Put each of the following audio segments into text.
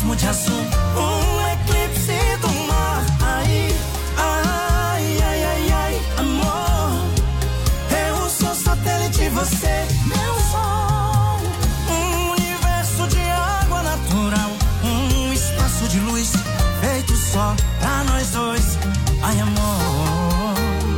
abismo de azul, um eclipse do mar. Ai, ai, ai, ai, ai, amor, eu sou satélite, você meu sol. Um universo de água natural, um espaço de luz feito só pra nós dois. Ai, amor.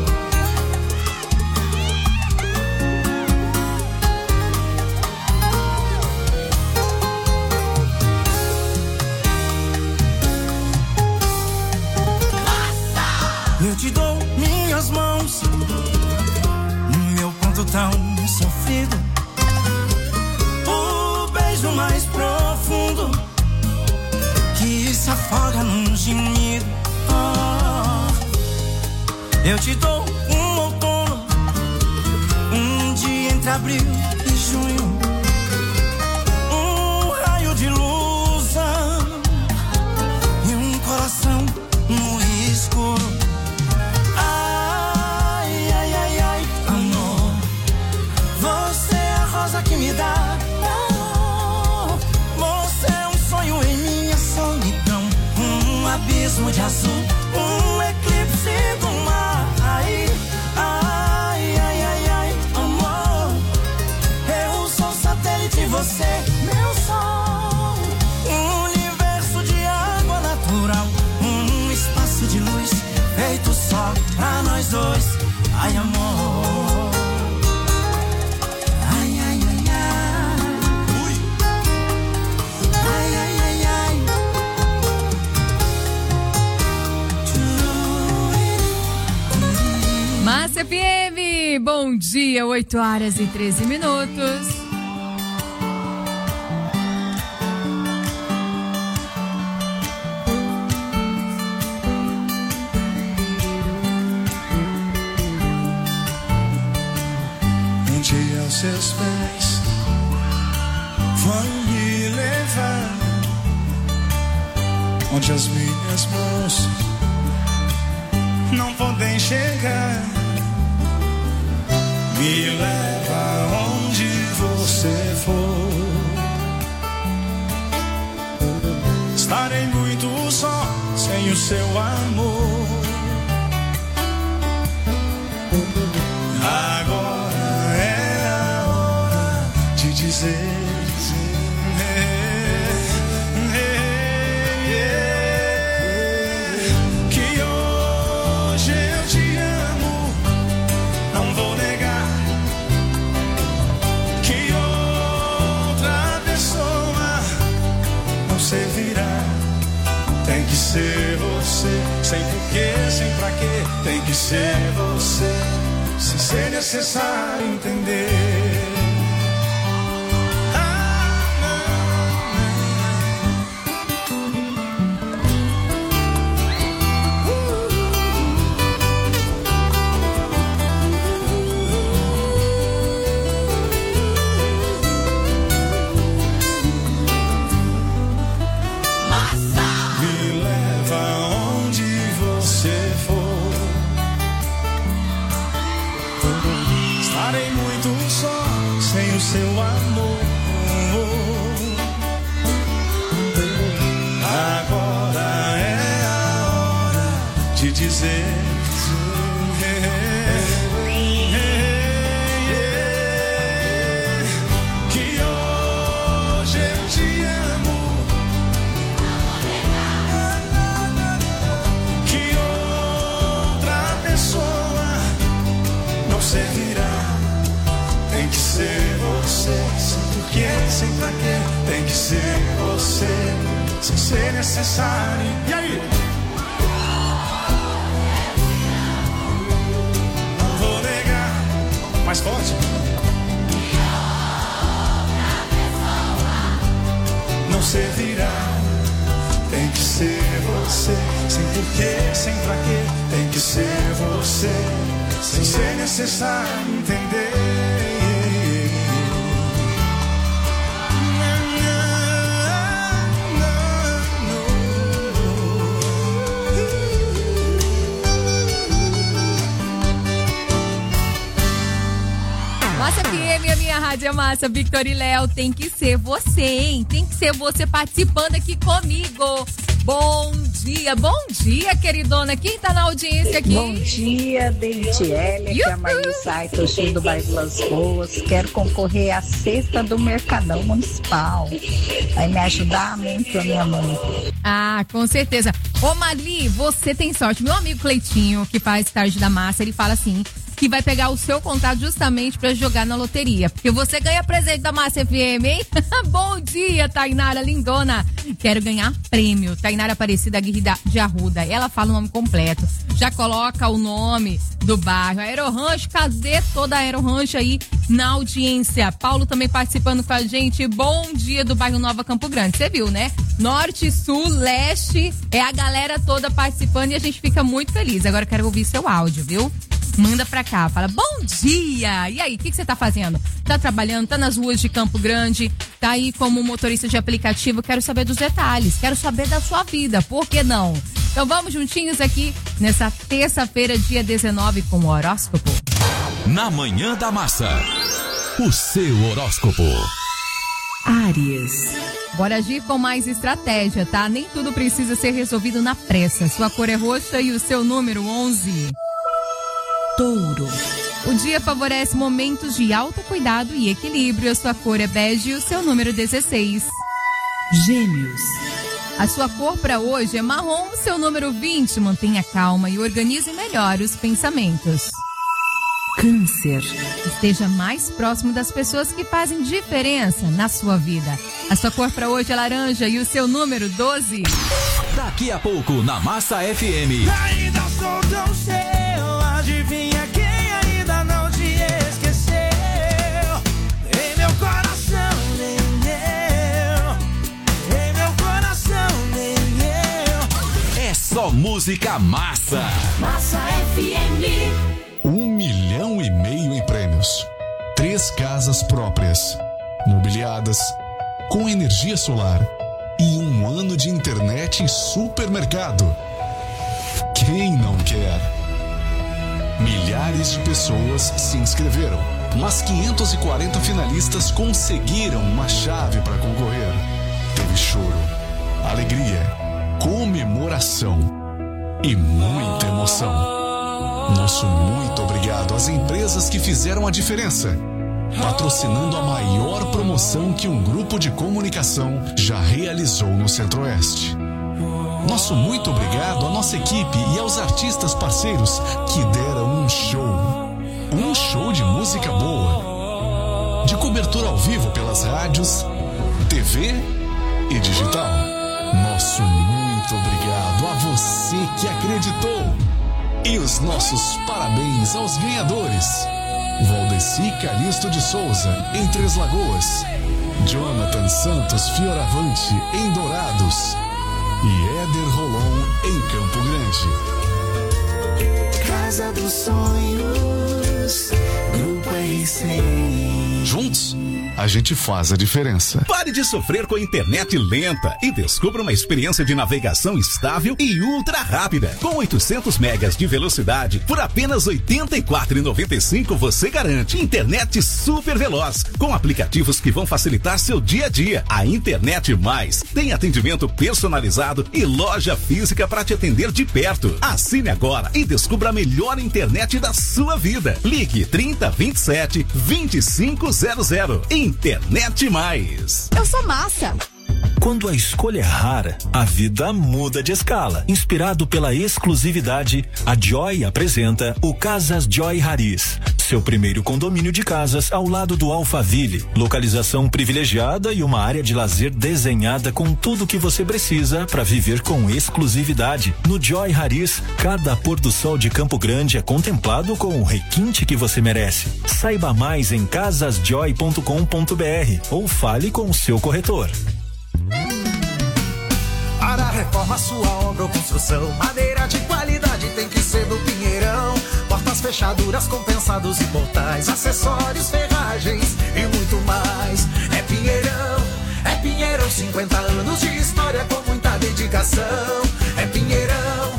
Eu te dou minhas mãos, meu ponto tão sofrido, o beijo mais profundo que se afoga num gemido. Eu te dou um outono, um dia entre abril e junho, um raio de luz e um coração no escuro. Ai, ai, ai, ai, amor, você é a rosa que me dá amor. Você é um sonho em minha solidão, um abismo de azul, um eclipse do mar. Ai, ai, ai, ai, ai, amor, eu sou satélite, você meu sol. Um universo de água natural, um espaço de luz feito só pra nós dois. Ai, amor. Ai, ai, ai, ai. Ui. Ai, ai, ai, ai. Massa FM, bom dia, 8h13. Seus pés vão me levar onde as minhas mãos não podem chegar. Me leva onde você for. Estarei muito só sem o seu amor. Agora dizer que hoje eu te amo, não vou negar que outra pessoa não servirá. Tem que ser você, sem porquê, sem pra quê. Tem que ser você, sem ser necessário entender. Seu amor, agora é a hora de dizer que hoje eu te amo, que outra pessoa não servirá. Tem que ser você, sem porquê, sem pra quê. Tem que ser você, sem ser necessário. E aí? Não vou negar. Mais forte. Não servirá. Tem que ser você, sem porquê, sem pra quê. Tem que ser você, sem ser necessário entender. Massa FM, a minha rádio Massa, Victor e Léo, tem que ser você, hein? Tem que ser você participando aqui comigo. Bom dia, queridona. Quem tá na audiência aqui? Bom dia, Deitiele, aqui é a Marisa Aitoshi do bairro Las Boas. Quero concorrer à cesta do Mercadão Municipal. Vai me ajudar muito a minha mãe. Ah, com certeza. Ô Marli, você tem sorte. Meu amigo Cleitinho, que faz Tarde da Massa, ele fala assim, que vai pegar o seu contato justamente pra jogar na loteria. Porque você ganha presente da Massa FM, hein? Bom dia, Tainara lindona. Quero ganhar prêmio. Tainara Aparecida Aguirre de Arruda. Ela fala o nome completo. Já coloca o nome do bairro. Aerorancho, cadê toda a Aerorancho aí na audiência? Paulo também participando com a gente. Bom dia do bairro Nova Campo Grande. Você viu, né? Norte, Sul, Leste. É a galera toda participando e a gente fica muito feliz. Agora eu quero ouvir seu áudio, viu? Manda pra cá, fala, bom dia! E aí, o que você tá fazendo? Tá trabalhando, tá nas ruas de Campo Grande, tá aí como motorista de aplicativo, quero saber dos detalhes, quero saber da sua vida, por que não? Então vamos juntinhos aqui nessa terça-feira, dia 19, com o horóscopo. Na Manhã da Massa, o seu horóscopo. Áries. Bora agir com mais estratégia, tá? Nem tudo precisa ser resolvido na pressa. Sua cor é roxa e o seu número 11. Touro. O dia favorece momentos de autocuidado e equilíbrio. A sua cor é bege e o seu número 16. Gêmeos. A sua cor para hoje é marrom, seu número 20. Mantenha calma e organize melhor os pensamentos. Câncer. Esteja mais próximo das pessoas que fazem diferença na sua vida. A sua cor para hoje é laranja e o seu número 12. Daqui a pouco na Massa FM. Ainda sou tão seu, adivinha quem ainda não te esqueceu? Em meu coração nem eu, em meu coração nem eu. É só música massa. Massa FM. 1,5 milhão em prêmios, 3 casas próprias, mobiliadas, com energia solar e 1 ano de internet e supermercado. Quem não quer? Milhares de pessoas se inscreveram, mas 540 finalistas conseguiram uma chave para concorrer. Teve choro, alegria, comemoração e muita emoção. Nosso muito obrigado às empresas que fizeram a diferença, patrocinando a maior promoção que um grupo de comunicação já realizou no Centro-Oeste. Nosso muito obrigado à nossa equipe e aos artistas parceiros que deram um show de música boa, de cobertura ao vivo pelas rádios, TV e digital. Nosso muito obrigado a você que acreditou. E os nossos parabéns aos ganhadores: Valdeci Calixto de Souza, em Três Lagoas, Jonathan Santos Fioravante, em Dourados, e Éder Rolon, em Campo Grande. Casa dos Sonhos, Grupo RC. Juntos, a gente faz a diferença. Pare de sofrer com a internet lenta e descubra uma experiência de navegação estável e ultra rápida. Com 800 megas de velocidade, por apenas R$ 84,95 você garante internet super veloz, com aplicativos que vão facilitar seu dia a dia. A Internet Mais tem atendimento personalizado e loja física para te atender de perto. Assine agora e descubra a melhor internet da sua vida. Ligue 3027 2500. Internet Mais. Eu sou Massa. Quando a escolha é rara, a vida muda de escala. Inspirado pela exclusividade, a Joy apresenta o Casas Joy Haris, seu primeiro condomínio de casas ao lado do Alphaville. Localização privilegiada e uma área de lazer desenhada com tudo que você precisa para viver com exclusividade. No Joy Haris, cada pôr do sol de Campo Grande é contemplado com o requinte que você merece. Saiba mais em casasjoy.com.br ou fale com o seu corretor. Para a reforma, sua obra ou construção, madeira de qualidade tem que ser do Pinheirão. Portas, fechaduras, compensados e portais, acessórios, ferragens e muito mais. É Pinheirão, 50 anos de história com muita dedicação. É Pinheirão,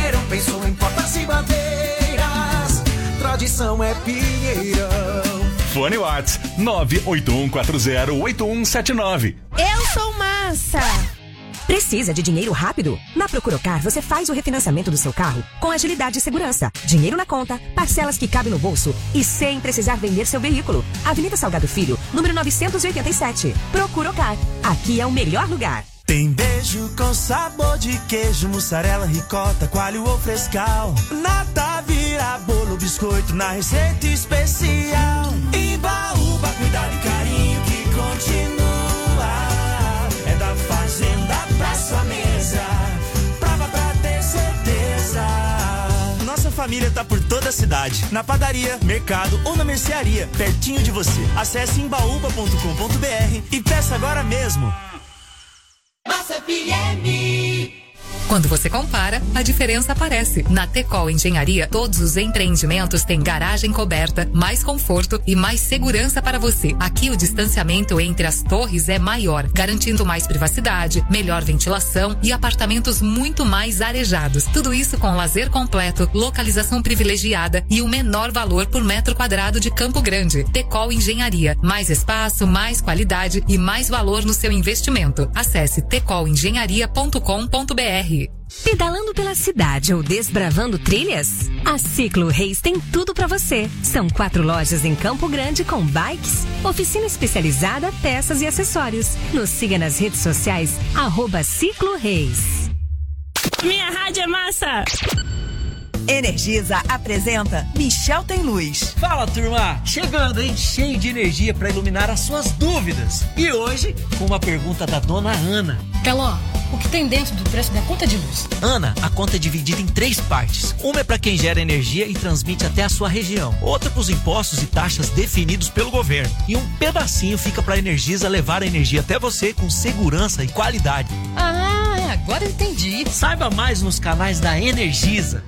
pensou em portas e madeiras. Tradição é Pinheirão. Fone WhatsApp 981408179. Eu sou Massa. Precisa de dinheiro rápido? Na Procuracar você faz o refinanciamento do seu carro com agilidade e segurança. Dinheiro na conta, parcelas que cabem no bolso e sem precisar vender seu veículo. Avenida Salgado Filho, número 987. Procuracar. Aqui é o melhor lugar. Tem beijo com sabor de queijo, mussarela, ricota, coalho ou frescal. Nata vira bolo, biscoito na receita especial. Imbaúba, cuidado e carinho que continua. É da fazenda pra sua mesa, prova pra ter certeza. Nossa família tá por toda a cidade, na padaria, mercado ou na mercearia, pertinho de você. Acesse imbaúba.com.br e peça agora mesmo. Massa FM. Quando você compara, a diferença aparece. Na Tecol Engenharia, todos os empreendimentos têm garagem coberta, mais conforto e mais segurança para você. Aqui o distanciamento entre as torres é maior, garantindo mais privacidade, melhor ventilação e apartamentos muito mais arejados. Tudo isso com lazer completo, localização privilegiada e o menor valor por metro quadrado de Campo Grande. Tecol Engenharia, mais espaço, mais qualidade e mais valor no seu investimento. Acesse tecolengenharia.com.br. Pedalando pela cidade ou desbravando trilhas? A Ciclo Reis tem tudo para você. São 4 lojas em Campo Grande com bikes, oficina especializada, peças e acessórios. Nos siga nas redes sociais, @Ciclo Reis. Minha rádio é massa! Energisa apresenta Michel Tem Luz. Fala, turma! Chegando, hein? Cheio de energia para iluminar as suas dúvidas. E hoje, com uma pergunta da dona Ana. Caló, o que tem dentro do preço da conta de luz? Ana, a conta é dividida em 3 partes. Uma é para quem gera energia e transmite até a sua região. Outra para os impostos e taxas definidos pelo governo. E um pedacinho fica para a Energisa levar a energia até você com segurança e qualidade. Ah, agora eu entendi. Saiba mais nos canais da Energisa.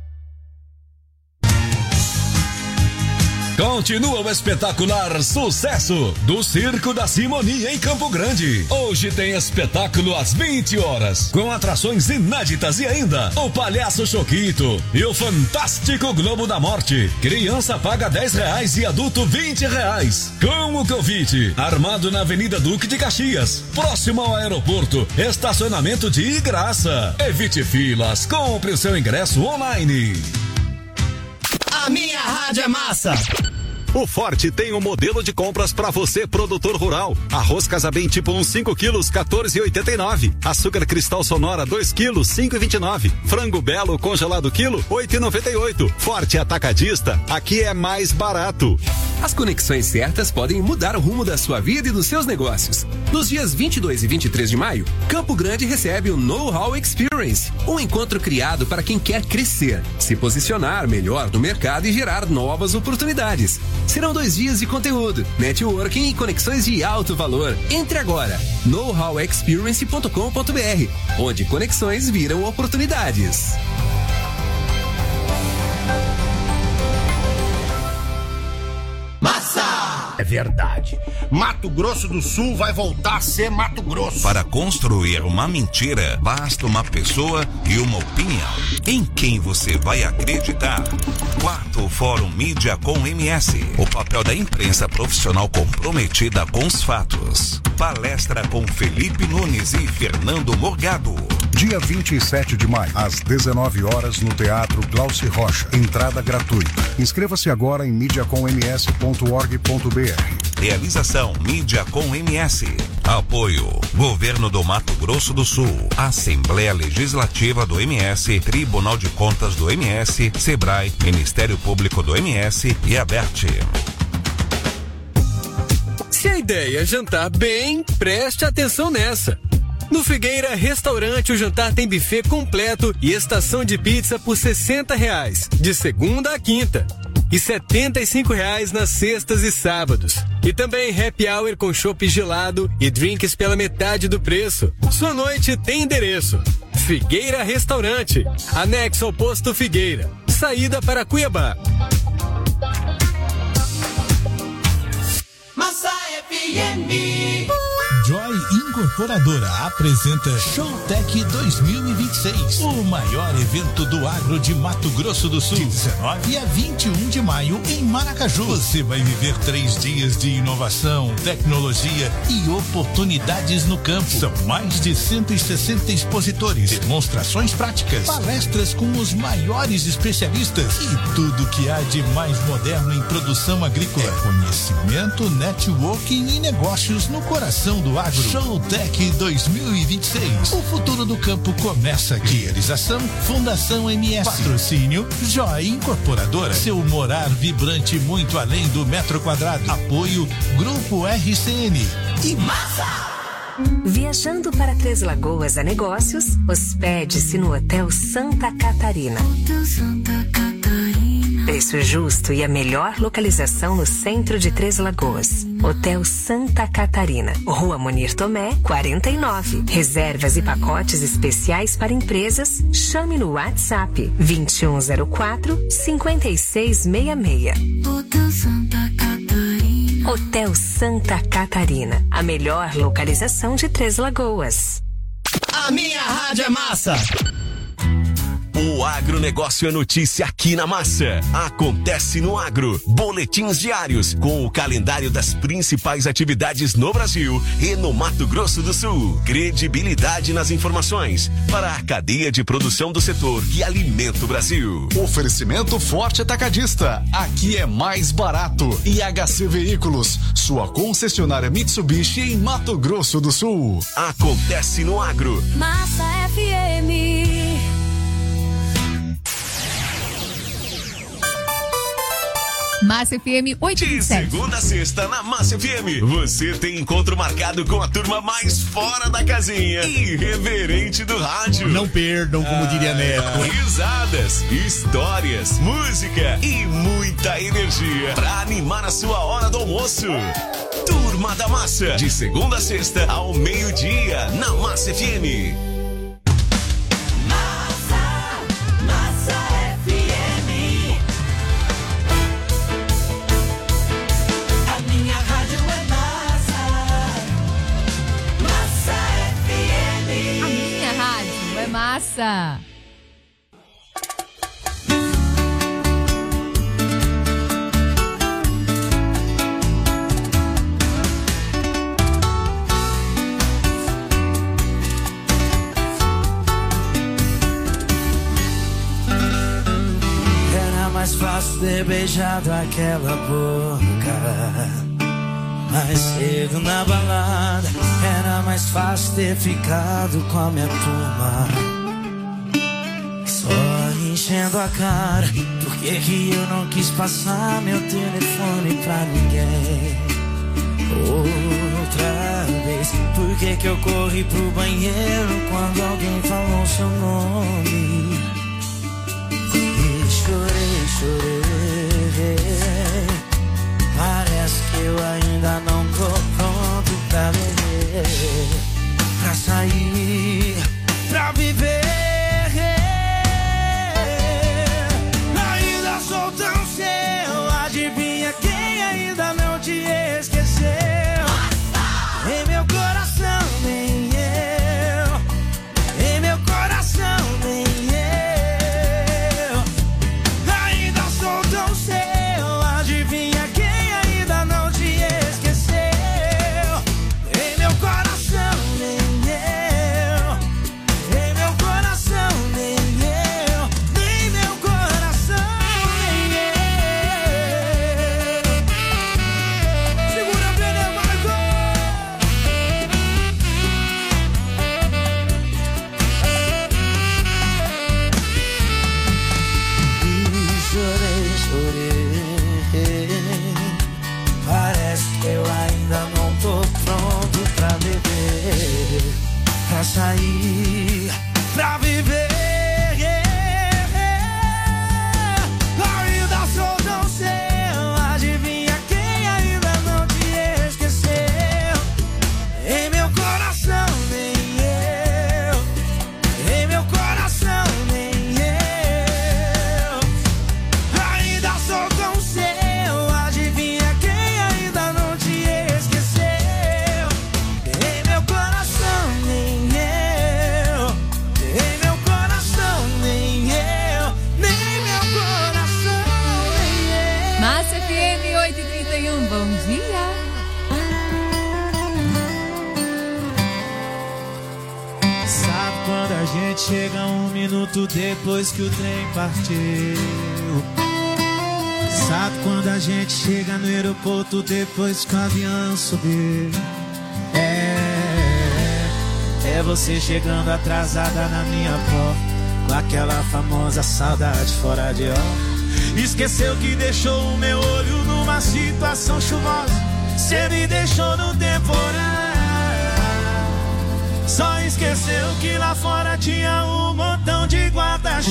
Continua o espetacular sucesso do Circo da Simonia em Campo Grande. Hoje tem espetáculo às 20 horas, com atrações inéditas e ainda o Palhaço Choquito e o Fantástico Globo da Morte. Criança paga R$10 e adulto R$20. Com o convite, armado na Avenida Duque de Caxias, próximo ao aeroporto, estacionamento de graça. Evite filas, compre o seu ingresso online. A minha rádio é massa. O Forte tem um modelo de compras para você, produtor rural. Arroz Casabem tipo 1, 5 quilos, 14,89. Açúcar Cristal Sonora 2 quilos, 5,29. Frango Belo congelado quilo, 8,98. Forte Atacadista, aqui é mais barato. As conexões certas podem mudar o rumo da sua vida e dos seus negócios. Nos dias 22 e 23 de maio, Campo Grande recebe o Know-How Experience, um encontro criado para quem quer crescer, se posicionar melhor no mercado e gerar novas oportunidades. Serão 2 dias de conteúdo, networking e conexões de alto valor. Entre agora, knowhowexperience.com.br, onde conexões viram oportunidades. Massa! É verdade. Mato Grosso do Sul vai voltar a ser Mato Grosso. Para construir uma mentira, basta uma pessoa e uma opinião. Em quem você vai acreditar? 4º Fórum Mídia com MS. O papel da imprensa profissional comprometida com os fatos. Palestra com Felipe Nunes e Fernando Morgado. Dia 27 de maio, às 19 horas, no Teatro Glauci Rocha. Entrada gratuita. Inscreva-se agora em mediacomms.org.br. Realização Mídia com MS. Apoio Governo do Mato Grosso do Sul, Assembleia Legislativa do MS, Tribunal de Contas do MS, Sebrae, Ministério Público do MS e Aberte. Se a ideia é jantar bem, preste atenção nessa. No Figueira Restaurante, o jantar tem buffet completo e estação de pizza por R$60, de segunda a quinta. E R$75 nas sextas e sábados. E também happy hour com chopp gelado e drinks pela metade do preço. Sua noite tem endereço. Figueira Restaurante, anexo ao posto Figueira. Saída para Cuiabá. Massa FM. Joy Incorporadora apresenta Showtech 2026, o maior evento do agro de Mato Grosso do Sul, de 19 a 21 de maio em Maracaju. Você vai viver 3 dias de inovação, tecnologia e oportunidades no campo. São mais de 160 expositores, demonstrações práticas, palestras com os maiores especialistas e tudo que há de mais moderno em produção agrícola. Conhecimento, networking e negócios no coração do agro. Showtech 2026. O futuro do campo começa aqui. Realização Fundação MS. Patrocínio Joy Incorporadora. Seu morar vibrante muito além do metro quadrado. Apoio Grupo RCN. E massa! Viajando para Três Lagoas a negócios, hospede-se no Hotel Santa Catarina. Preço justo e a melhor localização no centro de Três Lagoas. Hotel Santa Catarina, Rua Munir Tomé, 49. Reservas e pacotes especiais para empresas. Chame no WhatsApp 2104-5666. Hotel Santa Catarina. Hotel Santa Catarina, a melhor localização de Três Lagoas. A minha rádio é massa. O agronegócio é notícia aqui na Massa. Acontece no Agro. Boletins diários com o calendário das principais atividades no Brasil e no Mato Grosso do Sul. Credibilidade nas informações para a cadeia de produção do setor que alimenta o Brasil. Oferecimento Forte Atacadista. Aqui é mais barato. IHC Veículos, sua concessionária Mitsubishi em Mato Grosso do Sul. Acontece no Agro. Massa FM. Massa FM 87. De segunda a sexta na Massa FM. Você tem encontro marcado com a turma mais fora da casinha, irreverente do rádio. Não perdam, como diria Neto. Risadas, histórias, música e muita energia pra animar a sua hora do almoço. Turma da Massa, de segunda a sexta ao meio-dia na Massa FM. Massa! Era mais fácil ter beijado aquela boca mais cedo na balada. Era mais fácil ter ficado com a minha turma só enchendo a cara. Por que eu não quis passar meu telefone pra ninguém outra vez? Por que eu corri pro banheiro quando alguém falou seu nome? E chorei, chorei. Parece que eu ainda não tô pronto pra beber, pra sair, pra viver. Ainda sou tão seu, adivinha quem ainda não te esqueceu? Em meu coração nem eu, em meu coração nem eu. Ainda sou tão FM 8h31, bom dia. Sabe quando a gente chega 1 minuto depois que o trem partiu? Sabe quando a gente chega no aeroporto depois que o avião subiu? É você chegando atrasada na minha porta, com aquela famosa saudade fora de hora. Esqueceu que deixou o meu olho numa situação chuvosa, cê me deixou no temporal. Só esqueceu que lá fora tinha um montão de guarda-chuva.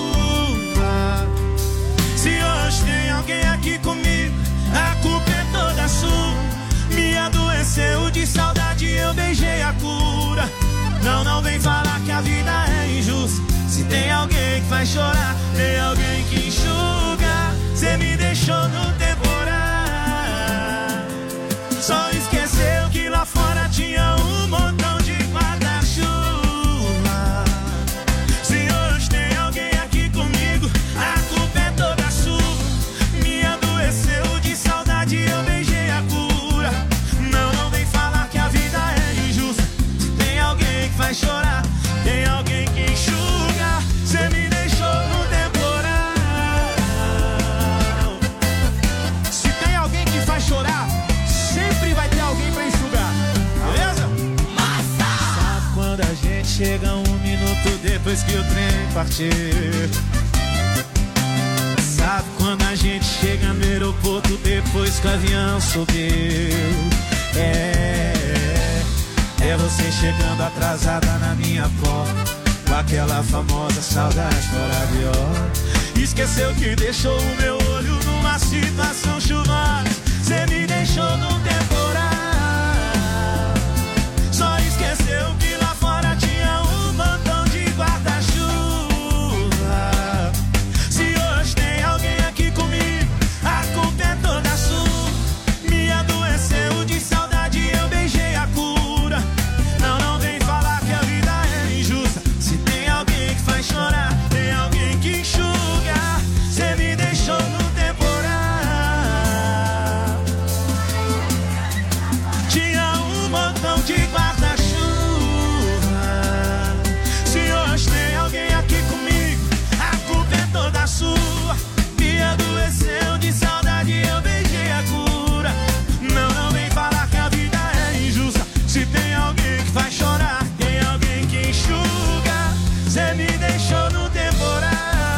Se hoje tem alguém aqui comigo, a culpa é toda sua. Me adoeceu de saudade, eu beijei a cura. Não vem falar que a vida é injusta. Se tem alguém que faz chorar, tem alguém que enxuga. Cê me deixou no temporal. Só esqueceu que lá fora tinha um montão de guarda-chuva. Se hoje tem alguém aqui comigo, a culpa é toda sua. Me adoeceu de saudade, eu beijei a cura. Não vem falar que a vida é injusta. Se tem alguém que faz chorar, tem alguém que enxuga. Cê me deixou no temporal. Se tem alguém que faz chorar, sempre vai ter alguém pra enxugar. Beleza? Massa! Sabe quando a gente chega 1 minuto depois que o trem partiu? Sabe quando a gente chega no aeroporto depois que o avião subiu? É você chegando atrasada na minha porta, com aquela famosa saudade fora de hora. Esqueceu que deixou o meu olho numa situação chuvosa. Cê me deixou num temporal. Só esqueceu que lá fora tinha um montão de guarda-chuva. Se hoje tem alguém aqui comigo, a culpa é toda sua. Me adoeceu de saudade, eu beijei a cura. Não vem falar que a vida é injusta. Se tem alguém que faz chorar, tem alguém que enxuga. Cê me deixou no temporal. Tinha um montão de guarda-chuva. Se hoje tem alguém aqui comigo, a culpa é toda sua. Me adoeceu de saudade, eu beijei a cura. Não vem falar que a vida é injusta. Se tem alguém que faz chorar, tem alguém que enxuga. Cê me deixou no temporal.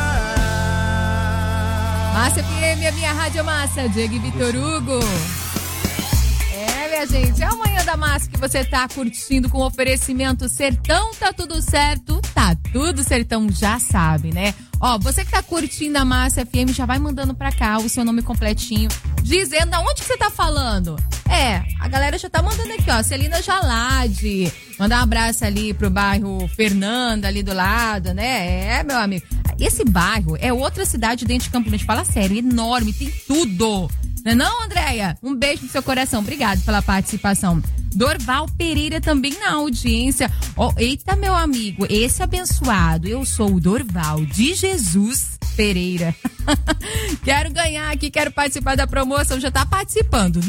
Massa FM, a minha rádio massa, Diego e Vitor Hugo. Minha gente, é a Manhã da Massa que você tá curtindo com oferecimento Sertão, tá tudo certo, tá tudo Sertão, já sabe, né? Ó, você que tá curtindo a Massa FM, já vai mandando pra cá o seu nome completinho, dizendo aonde que você tá falando. A galera já tá mandando aqui, ó, Celina Jalade, mandar um abraço ali pro bairro Fernanda, ali do lado, né? Meu amigo, esse bairro é outra cidade dentro de Campo Grande, fala sério, enorme, tem tudo. Não, Andréia? Um beijo no seu coração. Obrigado pela participação. Dorval Pereira também na audiência. Eita, meu amigo, esse abençoado. Eu sou o Dorval de Jesus Pereira. Quero ganhar aqui, quero participar da promoção. Já tá participando.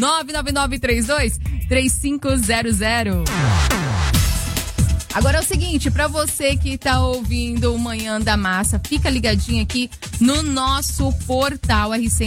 99932-3500. Agora é o seguinte, pra você que tá ouvindo o Manhã da Massa, fica ligadinho aqui no nosso portal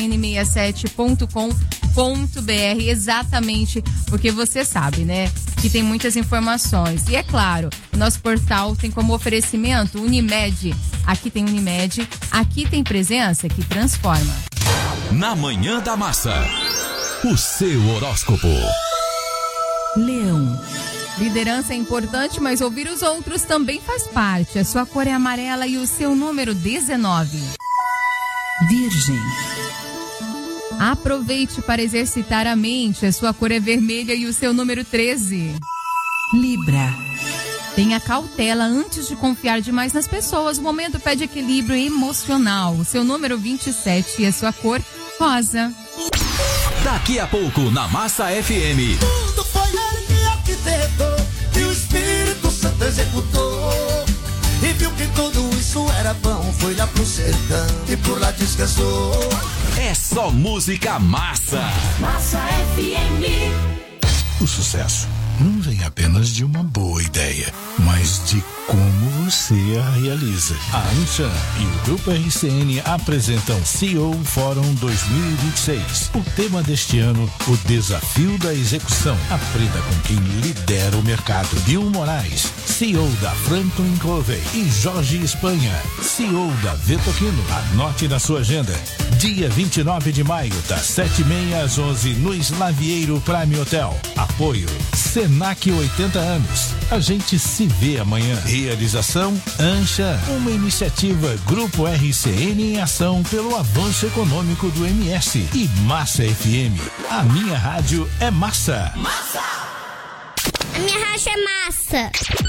rcn67.com.br, exatamente porque você sabe, né, que tem muitas informações. E é claro, o nosso portal tem como oferecimento Unimed. Aqui tem Unimed, aqui tem presença que transforma. Na Manhã da Massa, o seu horóscopo. Leão. Liderança é importante, mas ouvir os outros também faz parte. A sua cor é amarela e o seu número 19. Virgem. Aproveite para exercitar a mente. A sua cor é vermelha e o seu número 13. Libra. Tenha cautela antes de confiar demais nas pessoas. O momento pede equilíbrio emocional. O seu número 27 e a sua cor rosa. Daqui a pouco na Massa FM. Tudo foi ele que arquitetou e o Espírito Santo executou. E viu que tudo isso era bom. Foi lá pro sertão e por lá descansou. é só música massa. Massa FM. O sucesso não vem apenas de uma boa ideia, mas de como você a realiza. A Anshan e o Grupo RCN apresentam CEO Fórum 2026. O tema deste ano, o desafio da execução. Aprenda com quem lidera o mercado. Bill Moraes, CEO da Franklin Covey, e Jorge Espanha, CEO da Vetoquino. Anote na sua agenda. Dia 29 de maio, das 7h30 às 11 no Slavieiro Prime Hotel. Apoio Senac 80 anos. A gente se vê amanhã. Realização Anshan, uma iniciativa Grupo RCN em ação pelo avanço econômico do MS. E Massa FM. A minha rádio é massa. Massa! A minha rádio é massa.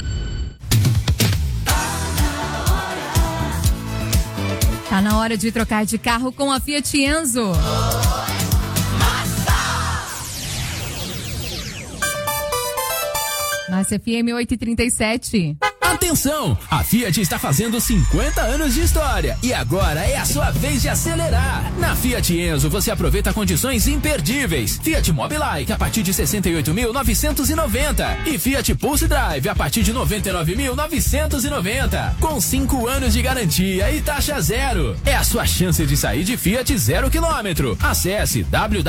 Tá na hora de trocar de carro com a Fiat Enzo. Massa FM 8h37. Atenção! A Fiat está fazendo 50 anos de história e agora é a sua vez de acelerar. Na Fiat Enzo você aproveita condições imperdíveis. Fiat Mobilite a partir de 68.990 e Fiat Pulse Drive a partir de 99.990 com 5 anos de garantia e taxa zero. É a sua chance de sair de Fiat 0 km. Acesse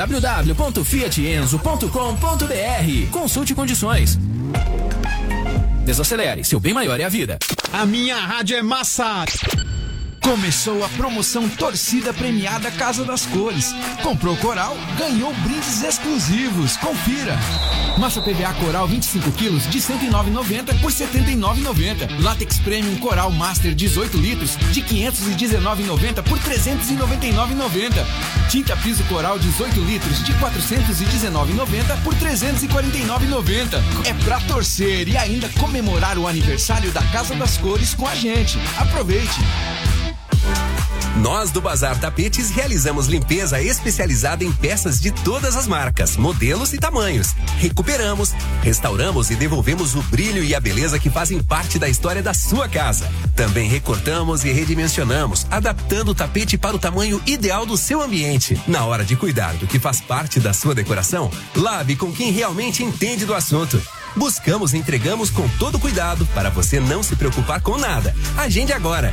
www.fiatenzo.com.br. Consulte condições. Desacelere, seu bem maior é a vida. A minha rádio é massa. Começou a promoção Torcida Premiada Casa das Cores. Comprou Coral, ganhou brindes exclusivos. Confira. Massa PVA Coral 25 quilos de R$ 109,90 por R$ 79,90. Látex Premium Coral Master 18 litros de R$ 519,90 por R$ 399,90. Tinta Piso Coral 18 litros de R$ 419,90 por R$ 349,90. É pra torcer e ainda comemorar o aniversário da Casa das Cores com a gente. Aproveite! Nós do Bazar Tapetes realizamos limpeza especializada em peças de todas as marcas, modelos e tamanhos. Recuperamos, restauramos e devolvemos o brilho e a beleza que fazem parte da história da sua casa. Também recortamos e redimensionamos, adaptando o tapete para o tamanho ideal do seu ambiente. Na hora de cuidar do que faz parte da sua decoração, lave com quem realmente entende do assunto. Buscamos e entregamos com todo cuidado para você não se preocupar com nada. Agende agora.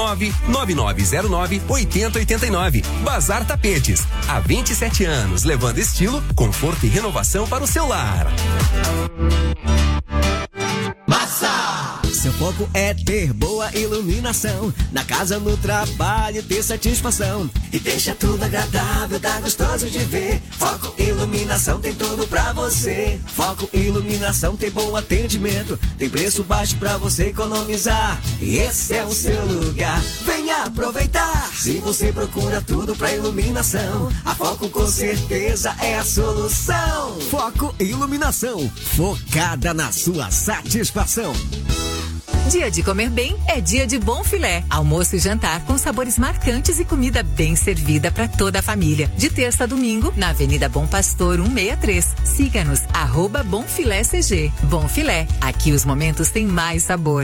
99909-8089. Bazar Tapetes. Há 27 anos, levando estilo, conforto e renovação para o seu lar. Massa! Seu foco é ter boa iluminação. Na casa, no trabalho, ter satisfação. E deixa tudo agradável, dá gostoso de ver. Foco Iluminação tem tudo pra você. Foco Iluminação tem bom atendimento. Tem preço baixo pra você economizar. E esse é o seu lugar. Venha aproveitar. Se você procura tudo pra iluminação, a Foco com certeza é a solução. Foco Iluminação, focada na sua satisfação. Dia de comer bem é dia de Bom Filé. Almoço e jantar com sabores marcantes e comida bem servida para toda a família. De terça a domingo, na Avenida Bom Pastor 163. Siga-nos, @BomFiléCG. Bom Filé, aqui os momentos têm mais sabor.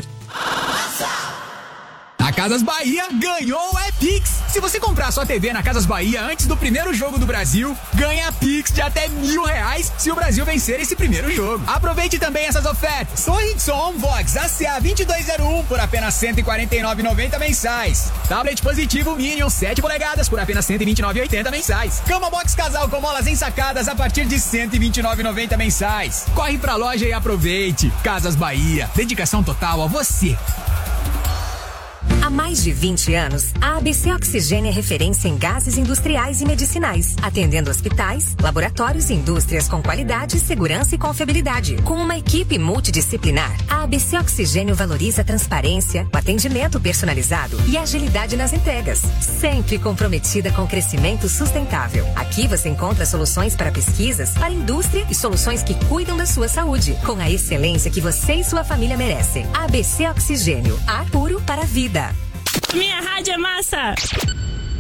A Casas Bahia ganhou o Pix. Se você comprar sua TV na Casas Bahia antes do primeiro jogo do Brasil, ganha Pix de até R$1.000 se o Brasil vencer esse primeiro jogo. Aproveite também essas ofertas. Sorridson Vox ACA 2201 por apenas R$ 149,90 mensais. Tablet Positivo Minion 7 polegadas por apenas R$ 129,80 mensais. Cama Box Casal com molas ensacadas a partir de R$ 129,90 mensais. Corre pra loja e aproveite. Casas Bahia, dedicação total a você. Há mais de 20 anos, a ABC Oxigênio é referência em gases industriais e medicinais, atendendo hospitais, laboratórios e indústrias com qualidade, segurança e confiabilidade. Com uma equipe multidisciplinar, a ABC Oxigênio valoriza a transparência, o atendimento personalizado e a agilidade nas entregas, sempre comprometida com o crescimento sustentável. Aqui você encontra soluções para pesquisas, para a indústria e soluções que cuidam da sua saúde, com a excelência que você e sua família merecem. ABC Oxigênio, ar puro para a vida. Minha rádio é massa.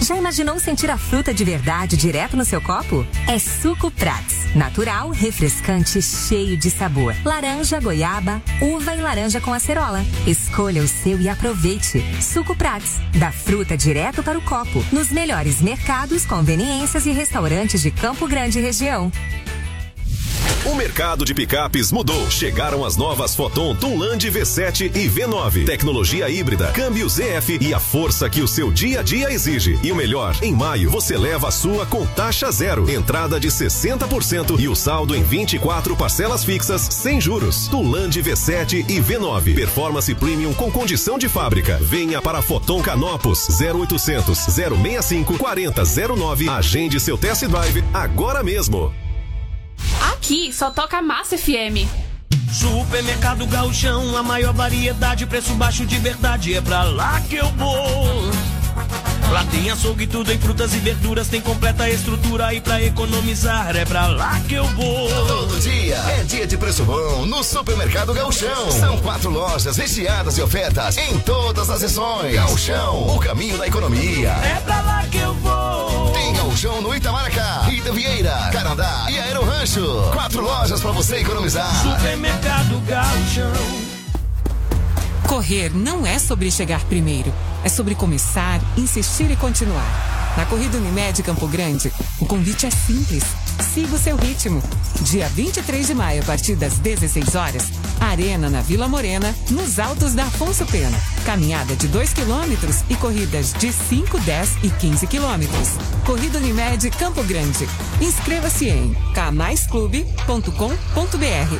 Já imaginou sentir a fruta de verdade direto no seu copo? É Suco Prats. Natural, refrescante, cheio de sabor. Laranja, goiaba, uva e laranja com acerola. Escolha o seu e aproveite. Suco Prats. Da fruta direto para o copo. Nos melhores mercados, conveniências e restaurantes de Campo Grande e região. O mercado de picapes mudou. Chegaram as novas Foton Tunland V7 e V9. Tecnologia híbrida, câmbio ZF e a força que o seu dia a dia exige. E o melhor, em maio você leva a sua com taxa zero. Entrada de 60% e o saldo em 24 parcelas fixas sem juros. Tunland V7 e V9. Performance Premium com condição de fábrica. Venha para Foton Canopus 0800 065 4009. Agende seu test drive agora mesmo. Aqui só toca Massa FM. Supermercado Gauchão, a maior variedade, preço baixo de verdade, é pra lá que eu vou. Lá tem açougue, tudo em frutas e verduras, tem completa estrutura e pra economizar é pra lá que eu vou. Todo dia é dia de preço bom no Supermercado Gauchão. São 4 lojas recheadas de ofertas em todas as seções. Gauchão, o caminho da economia. É pra lá que eu vou. Tem Gauchão no Itamaracá, Ida Vieira, Carandá e Aero Rancho. 4 lojas pra você economizar. Supermercado Gauchão. Correr não é sobre chegar primeiro, é sobre começar, insistir e continuar. Na Corrida Unimed Campo Grande, o convite é simples. Siga o seu ritmo. Dia 23 de maio, a partir das 16 horas, Arena na Vila Morena, nos Altos da Afonso Pena. Caminhada de 2 quilômetros e corridas de 5, 10 e 15 quilômetros. Corrida Unimed Campo Grande. Inscreva-se em kmaisclube.com.br.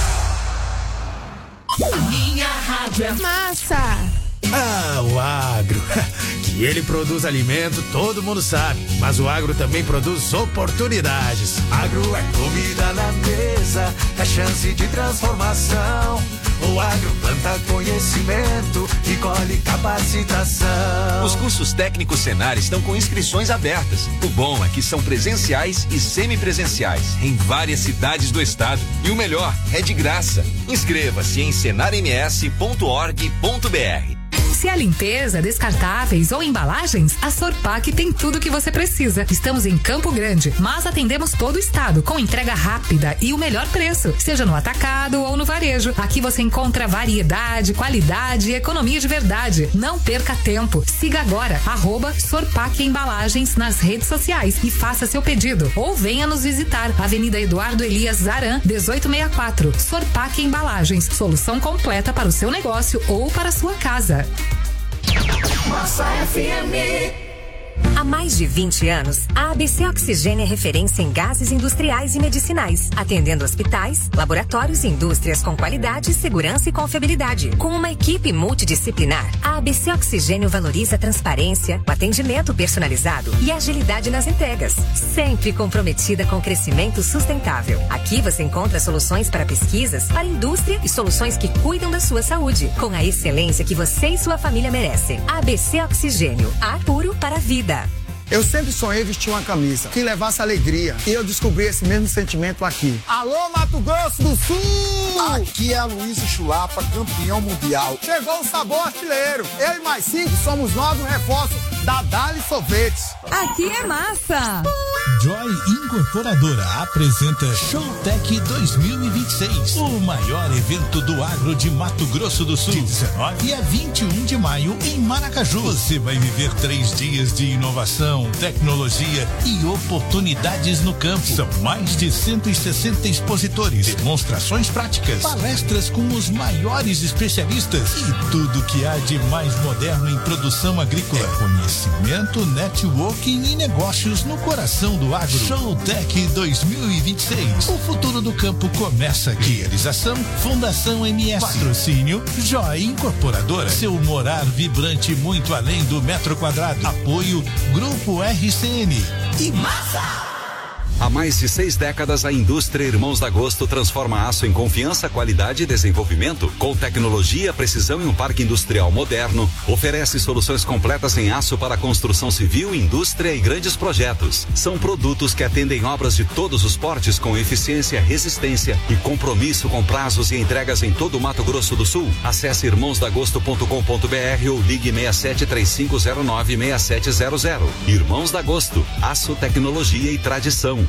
Minha rádio é massa. Ah, o agro. Que ele produz alimento, todo mundo sabe. Mas o agro também produz oportunidades. Agro é comida na mesa, é chance de transformação. O agro planta conhecimento e colhe capacitação. Os cursos técnicos Senar estão com inscrições abertas. O bom é que são presenciais e semipresenciais em várias cidades do estado. E o melhor, é de graça. Inscreva-se em senarms.org.br. Se é limpeza, descartáveis ou embalagens, a Sorpac tem tudo o que você precisa. Estamos em Campo Grande, mas atendemos todo o estado, com entrega rápida e o melhor preço, seja no atacado ou no varejo. Aqui você encontra variedade, qualidade e economia de verdade. Não perca tempo. Siga agora, @Sorpac Embalagens nas redes sociais e faça seu pedido. Ou venha nos visitar, Avenida Eduardo Elias Zaran, 1864. Sorpac Embalagens, solução completa para o seu negócio ou para a sua casa. Massa FM. Há mais de 20 anos, a ABC Oxigênio é referência em gases industriais e medicinais, atendendo hospitais, laboratórios e indústrias com qualidade, segurança e confiabilidade. Com uma equipe multidisciplinar, a ABC Oxigênio valoriza a transparência, o atendimento personalizado e a agilidade nas entregas, sempre comprometida com o crescimento sustentável. Aqui você encontra soluções para pesquisas, para indústria e soluções que cuidam da sua saúde, com a excelência que você e sua família merecem. ABC Oxigênio, ar puro para a vida. Eu sempre sonhei vestir uma camisa que levasse alegria. E eu descobri esse mesmo sentimento aqui. Alô, Mato Grosso do Sul! Aqui é a Luísa Chulapa, campeão mundial. Chegou o sabor artilheiro. Eu e mais 5 somos novos reforços da Dali Sorvetes. Aqui é massa. Joy Incorporadora apresenta Showtech 2026, o maior evento do agro de Mato Grosso do Sul, de 19 a 21 de maio em Maracaju. Você vai viver 3 dias de inovação, tecnologia e oportunidades no campo. São mais de 160 expositores, demonstrações práticas, palestras com os maiores especialistas e tudo que há de mais moderno em produção agrícola. Conhecimento, networking e negócios no coração do agro. Showtech 2026. O futuro do campo começa aqui. Realização Fundação MS. Patrocínio Joy Incorporadora. Seu morar vibrante muito além do metro quadrado. Apoio Grupo RCN. E massa! Há mais de 6 décadas, a indústria Irmãos da Gosto transforma aço em confiança, qualidade e desenvolvimento. Com tecnologia, precisão e um parque industrial moderno, oferece soluções completas em aço para construção civil, indústria e grandes projetos. São produtos que atendem obras de todos os portes com eficiência, resistência e compromisso com prazos e entregas em todo o Mato Grosso do Sul. Acesse irmãosdagosto.com.br ou ligue 6735096700. Irmãos da Gosto, aço, tecnologia e tradição.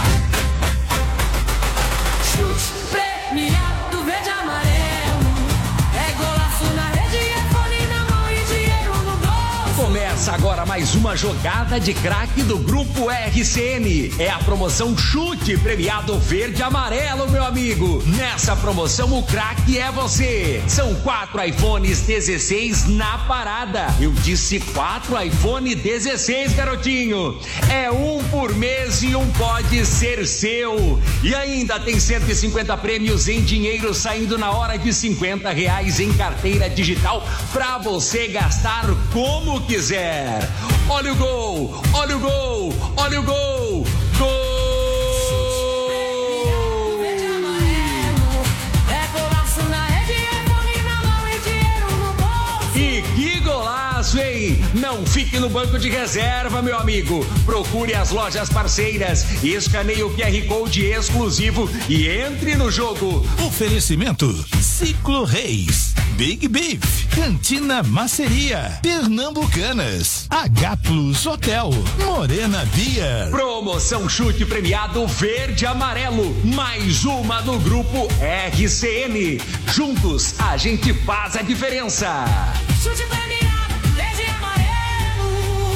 Premiado verde e amarelo, é golaço na rede, é fone na mão e dinheiro no bolso. Começa agora mais uma jogada de craque do Grupo RCN. É a promoção Chute Premiado Verde e Amarelo, meu amigo. Nessa promoção o craque é você. São 4 iPhones 16 na parada. Eu disse 4 iPhone 16, garotinho. É um por mês e um pode ser seu. E ainda tem 150 prêmios em dinheiro saindo na hora de R$50 em carteira digital pra você gastar como quiser. Olha o gol, olha o gol, olha o gol, gol! E que golaço, hein? Não fique no banco de reserva, meu amigo. Procure as lojas parceiras, escaneie o QR Code exclusivo e entre no jogo. Oferecimento Ciclo Reis, Big Beef, Cantina Maceria, Pernambucanas, H Plus Hotel, Morena Beer. Promoção Chute Premiado Verde e Amarelo, mais uma do Grupo RCN. Juntos a gente faz a diferença. Chute premiado verde e amarelo.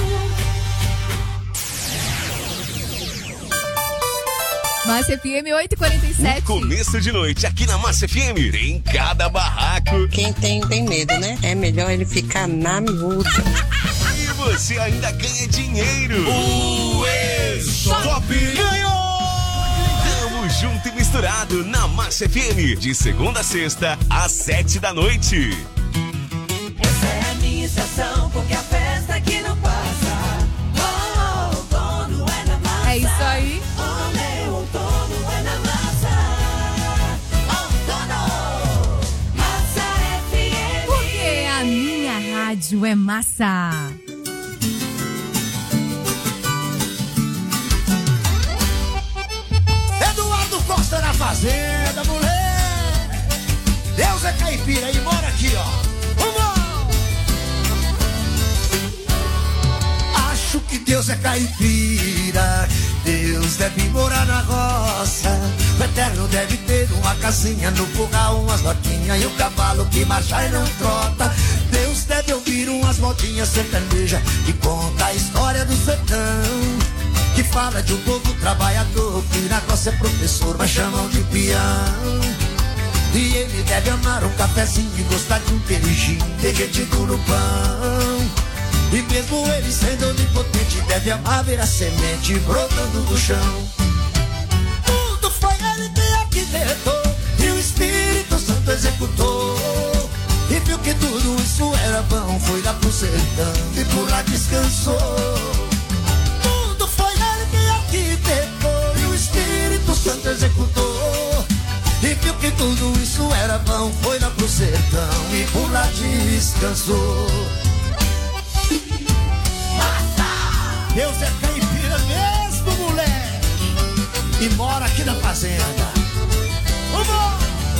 Massa FM 8h47. Começo de noite aqui na Massa FM. Tem cada barraco. Quem tem medo, né? É melhor ele ficar na miúda. E você ainda ganha dinheiro. O Top ganhou! Tamo junto e misturado na Massa FM. De segunda a sexta, às 7 da noite. Essa é a minha estação, porque a festa aqui não passa. Oh, outono é na massa. É isso aí. Oh, meu outono é na massa. Outono, Massa FM. Porque a minha rádio é massa. Eduardo Costa na fazenda, mulher. Deus é caipira e mora aqui, ó. Acho que Deus é caipira, Deus deve morar na roça. O Eterno deve ter uma casinha no curral, umas lotinhas e um cavalo que marcha e não trota. Deus deve ouvir umas modinhas sertanejas que conta a história do sertão, que fala de um povo trabalhador que na roça é professor, mas chamam de peão. E ele deve amar um cafezinho e gostar de um queijinho derretido no pão. E mesmo ele sendo onipotente, deve amar ver a semente brotando do chão. Tudo foi ele que arquitetou e o Espírito Santo executou. E viu que tudo isso era bom, foi lá pro sertão e por lá descansou. Tudo foi ele que arquitetou e o Espírito Santo executou. E viu que tudo isso era bom, foi lá pro sertão e por lá descansou. Deus é caipira mesmo, moleque, e mora aqui na fazenda. Vamos!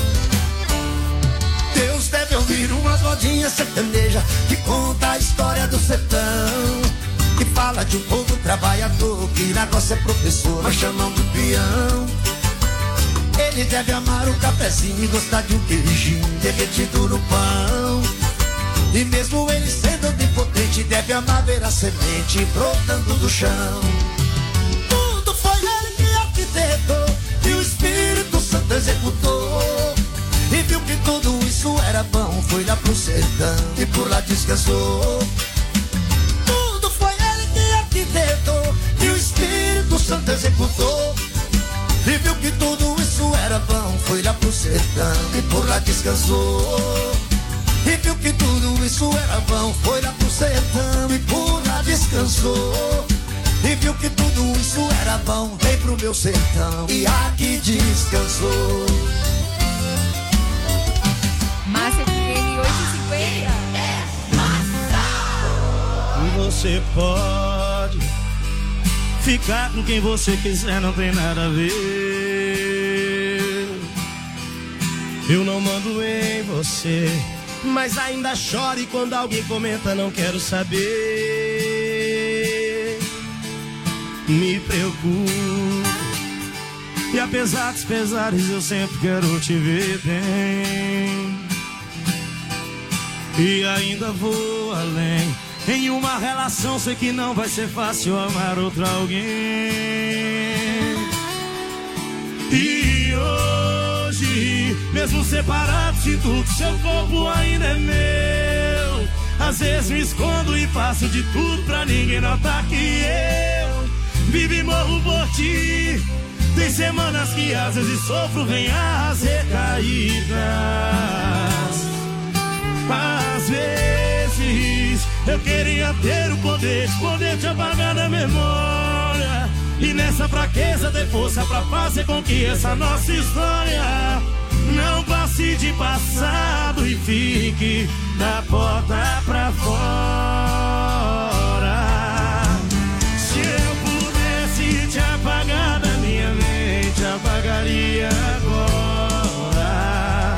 Deus deve ouvir umas rodinhas sertanejas que conta a história do sertão, que fala de um povo trabalhador que na roça é professor, mas chamam de peão. Ele deve amar um cafezinho e gostar de um queijinho derretido no pão. E mesmo ele sendo onipotente, deve amar ver a semente brotando do chão. Tudo foi ele que arquitetou e o Espírito Santo executou. E viu que tudo isso era bom, foi lá pro sertão e por lá descansou. Tudo foi ele que arquitetou e o Espírito Santo executou. E viu que tudo isso era bom, foi lá pro sertão e por lá descansou. E viu que tudo isso era bom, foi lá pro sertão e por lá descansou. E viu que tudo isso era bom, veio pro no meu sertão e aqui descansou. Massa FM 850. Você pode ficar com quem você quiser, não tem nada a ver. Eu não mando em você, mas ainda choro e quando alguém comenta não quero saber. Me preocupo e apesar dos pesares eu sempre quero te ver bem. E ainda vou além. Em uma relação sei que não vai ser fácil amar outro alguém. E hoje, mesmo separado, sinto que seu corpo ainda é meu. Às vezes me escondo e faço de tudo pra ninguém notar que eu vivo e morro por ti. Tem semanas que às vezes sofro, vem as recaídas. Às vezes eu queria ter o poder de te apagar da memória. E nessa fraqueza ter força pra fazer com que essa nossa história não passe de passado e fique da porta pra fora. Se eu pudesse te apagar da minha mente, apagaria agora.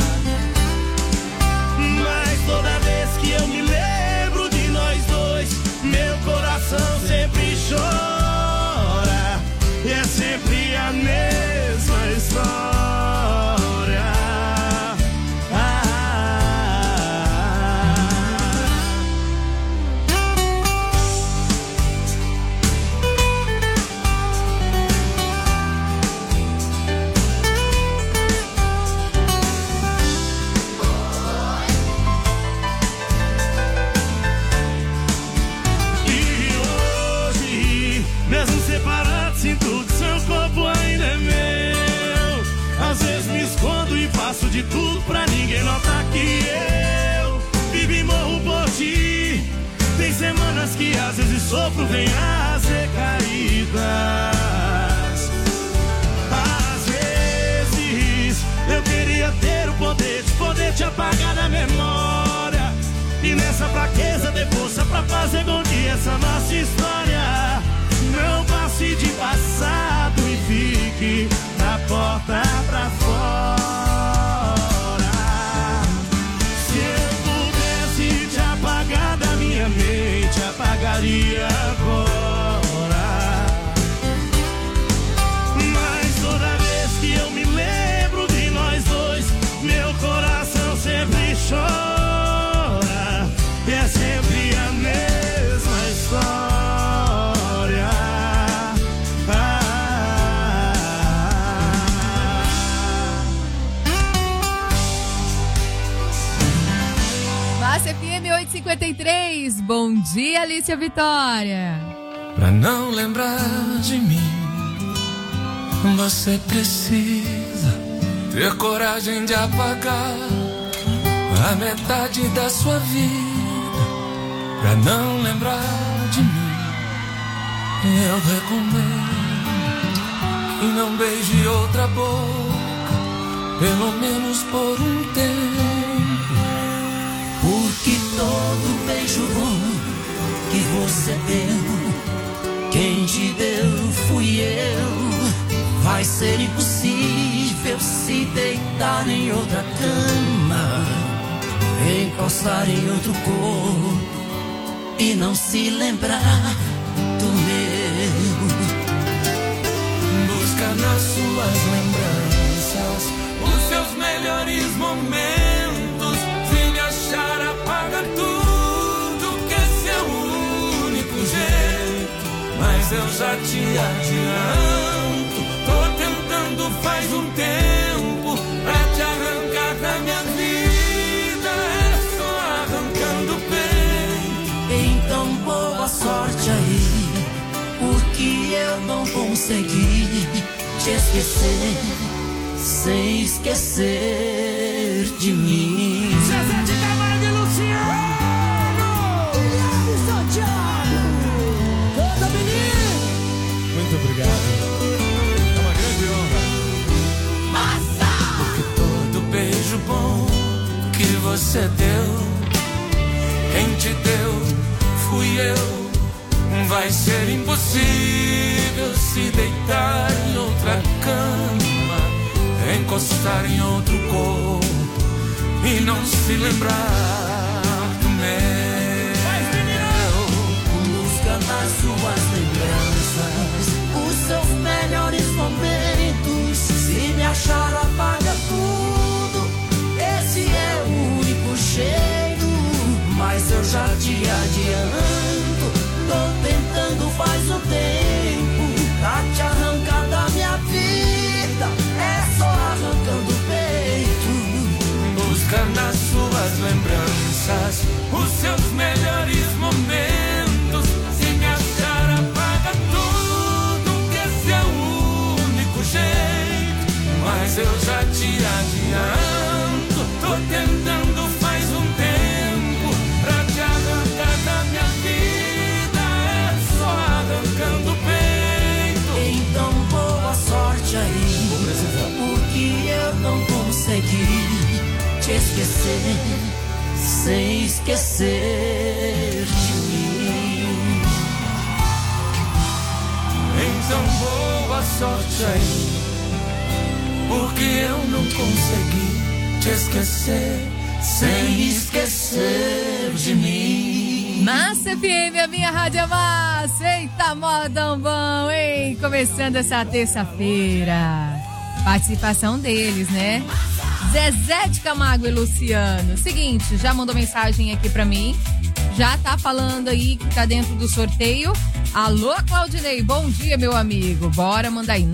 Mas toda vez que eu me lembro de nós dois, meu coração sempre chora. E é sempre a mesma história. Faço de tudo pra ninguém notar que eu vivo e morro por ti. Tem semanas que às vezes sofro, vem as recaídas. Às vezes eu queria ter o poder de te apagar da memória. E nessa fraqueza ter força pra fazer com que essa nossa história não passe de passado e fique da porta pra fora. Mente apagaria agora. Mas toda vez que eu me lembro de nós dois, meu coração sempre chora. E é sempre a mesma história. Massa FM 853. Bom dia, Alicia Vitória. Pra não lembrar de mim, você precisa ter coragem de apagar a metade da sua vida. Pra não lembrar de mim, eu recomendo que não beije outra boca, pelo menos por um tempo. Porque todo beijo bom que você deu, quem te deu fui eu. Vai ser impossível se deitar em outra cama, encostar em outro corpo e não se lembrar do meu. Busca nas suas lembranças os seus melhores momentos. Se me achar, apaga tudo, que esse é o único jeito. Mas eu já te adianto, tô tentando faz um tempo pra te arrancar da minha vida. É só arrancando o peito. Então boa sorte aí, porque eu não consegui te esquecer sem esquecer de mim. Zezé de Camargo e Luciano! Guilherme Santiago! Toda menina! Muito obrigado. deu, quem te deu fui eu. Vai ser impossível se deitar em outra cama, encostar em outro corpo e não se lembrar do meu. Busca nas suas lembranças os seus melhores momentos. Se me achar, apaga tudo. Esse é o único jeito, mas eu já te adianto. Tô tentando faz um tempo pra te arrancar da minha vida. É só arrancando o peito. Busca nas suas lembranças os seus melhores momentos. Se me achar, apaga tudo, que esse é o único jeito, mas eu já te adianto. Tô tentando faz um tempo pra te arrancar da minha vida. É só arrancando o peito. Então boa sorte aí, porque eu não consegui te esquecer sem esquecer de mim. Então boa sorte aí, porque eu não consegui te esquecer sem esquecer de mim. Massa FM, a minha rádio é massa. Eita, modão bom, hein? Começando essa terça-feira. Participação deles, né? Zezé de Camargo e Luciano. Seguinte, já mandou mensagem aqui pra mim. Já tá falando aí que tá dentro do sorteio. Alô, Claudinei, bom dia, meu amigo. Bora, manda aí,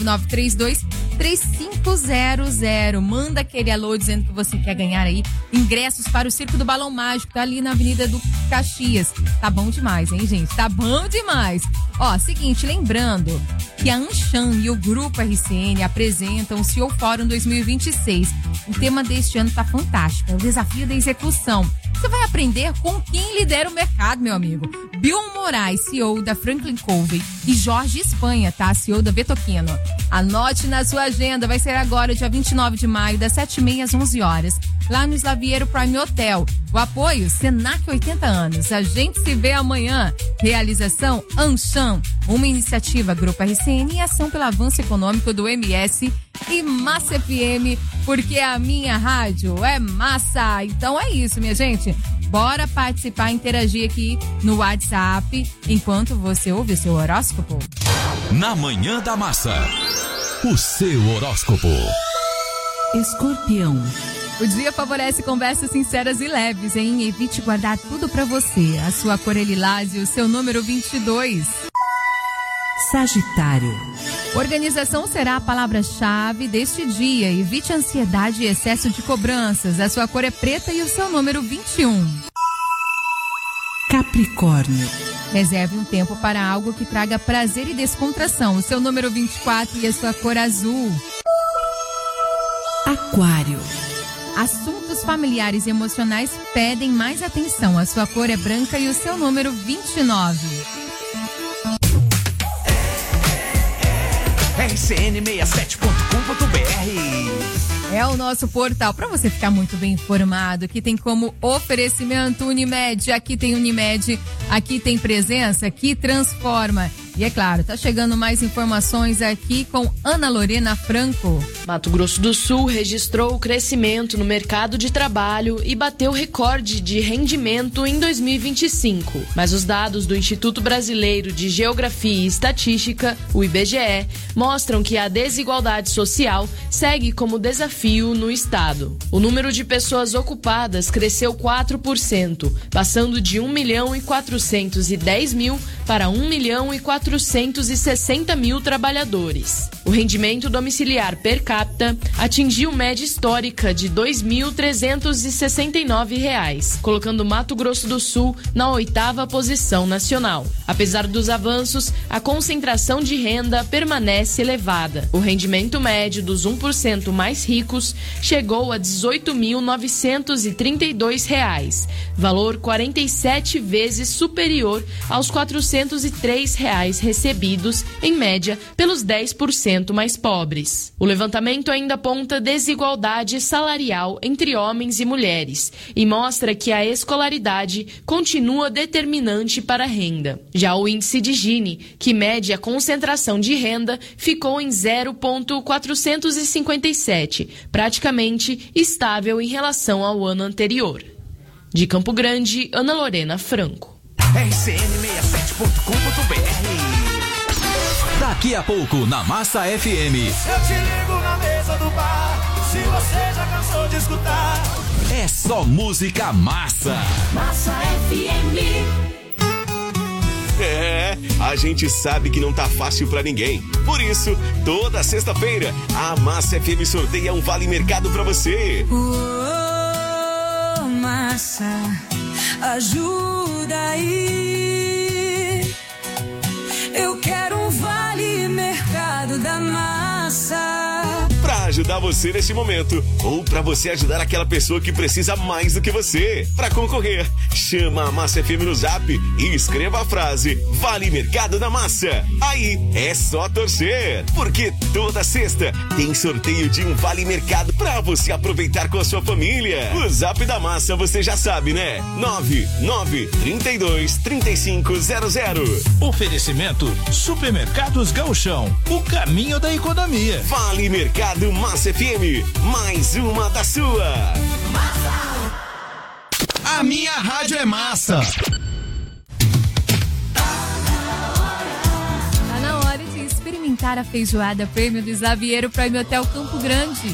999323500. Manda aquele alô dizendo que você quer ganhar aí ingressos para o Circo do Balão Mágico. Tá ali na Avenida do Caxias. Tá bom demais, hein, gente? Tá bom demais. Ó, seguinte, lembrando que a Anshan e o Grupo RCN apresentam o CEO Fórum 2026. O tema deste ano tá fantástico, é o desafio da execução. Você vai aprender com quem lidera o mercado, meu amigo. Bill Moraes, CEO da Franklin Covey, e Jorge Espanha, tá? CEO da Vetoquino. Anote na sua agenda, vai ser agora, dia 29 de maio, das 7h30 às 11 horas, lá no Slaviero Prime Hotel. O apoio, Senac 80 anos. A gente se vê amanhã. Realização, Anshan, uma iniciativa Grupo RCN e ação pelo avanço econômico do MS e Massa FM, porque a minha rádio é massa. Então é isso, minha gente. Bora participar, interagir aqui no WhatsApp enquanto você ouve o seu horóscopo. Na Manhã da Massa, o seu horóscopo. Escorpião. O dia favorece conversas sinceras e leves, hein? Evite guardar tudo pra você. A sua cor é lilás e o seu número 22. Sagitário. Organização será a palavra-chave deste dia. Evite ansiedade e excesso de cobranças. A sua cor é preta e o seu número 21. Capricórnio. Reserve um tempo para algo que traga prazer e descontração. O seu número 24 e a sua cor azul. Aquário. Assuntos familiares e emocionais pedem mais atenção. A sua cor é branca e o seu número 29. rcn67.com.br. É o nosso portal para você ficar muito bem informado, que tem como oferecimento Unimed. Aqui tem Unimed, aqui tem presença, que transforma. E é claro, tá chegando mais informações aqui com Ana Lorena Franco. Mato Grosso do Sul registrou o crescimento no mercado de trabalho e bateu recorde de rendimento em 2025. Mas os dados do Instituto Brasileiro de Geografia e Estatística, o IBGE, mostram que a desigualdade social segue como desafio no estado. O número de pessoas ocupadas cresceu 4%, passando de 1.410.000 para 1.460.000 trabalhadores. O rendimento domiciliar per capita atingiu média histórica de R$ 2.369, colocando Mato Grosso do Sul na 8ª posição nacional. Apesar dos avanços, a concentração de renda permanece elevada. O rendimento médio dos 1% mais ricos chegou a R$ 18.932, valor 47 vezes superior aos R$ 403 recebidos, em média, pelos 10% mais pobres. O levantamento ainda aponta desigualdade salarial entre homens e mulheres e mostra que a escolaridade continua determinante para a renda. Já o índice de Gini, que mede a concentração de renda, ficou em 0,457, praticamente estável em relação ao ano anterior. De Campo Grande, Ana Lorena Franco. RCN67.com.br. Daqui a pouco, na Massa FM. Eu te ligo na mesa do bar, se você já cansou de escutar. É só música massa. Massa FM. É, a gente sabe que não tá fácil pra ninguém. Por isso, toda sexta-feira, a Massa FM sorteia um Vale Mercado pra você. Massa, ajuda aí. Eu quero um Vale Mercado da Massa. Pra ajudar você nesse momento, ou pra você ajudar aquela pessoa que precisa mais do que você. Pra concorrer, chama a Massa FM no Zap e escreva a frase Vale Mercado da Massa. Aí é só torcer, porque toda sexta tem sorteio de um Vale Mercado pra você aproveitar com a sua família. O Zap da Massa você já sabe, né? 99323500. Oferecimento Supermercados Gauchão, o caminho da economia. Vale Mercado Massa FM, mais uma da sua. Massa. A minha rádio é massa. Tá na hora de experimentar a feijoada prêmio do Slaviero Prime Hotel Campo Grande.